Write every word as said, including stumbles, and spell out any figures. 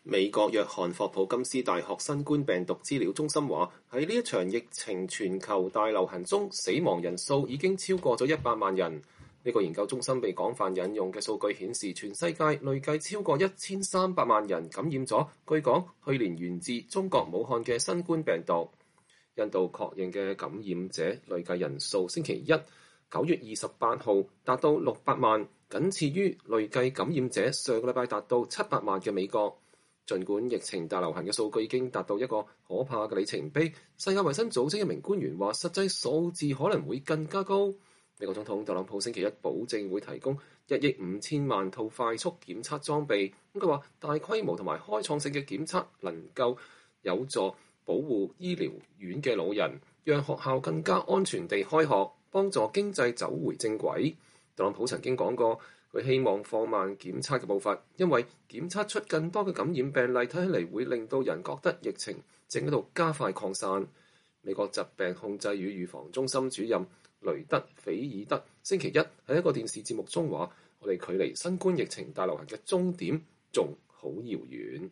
美國約翰霍普金斯大學新冠病毒資料中心話，喺呢一場疫情全球大流行中，死亡人數已經超過咗一百萬人。呢個研究中心被廣泛引用嘅數據顯示，全世界累計超過一千三百萬人感染咗，據講去年源自中國武漢嘅新冠病毒。印度確認嘅感染者累計人數星期一九月二十八號達到六百萬，僅次於累計感染者上個禮拜達到七百萬嘅美國。儘管疫情大流行嘅數據已經達到一個可怕嘅里程碑，世界衛生組織一名官員話，實際數字可能會更加高。美國總統特朗普星期一保證會提供一億五千萬套快速檢測裝備。咁佢話，大規模同埋開創性嘅檢測能夠有助保護醫療院嘅老人，讓學校更加安全地開學，幫助經濟走回正軌。特朗普曾經講過，佢希望放慢檢測嘅步伐，因為檢測出更多嘅感染病例，睇起嚟會令到人覺得疫情正喺度加快擴散。美國疾病控制與預防中心主任雷德菲爾德星期一喺一個電視節目中話，我哋距離新冠疫情大流行嘅終點仲好遙遠。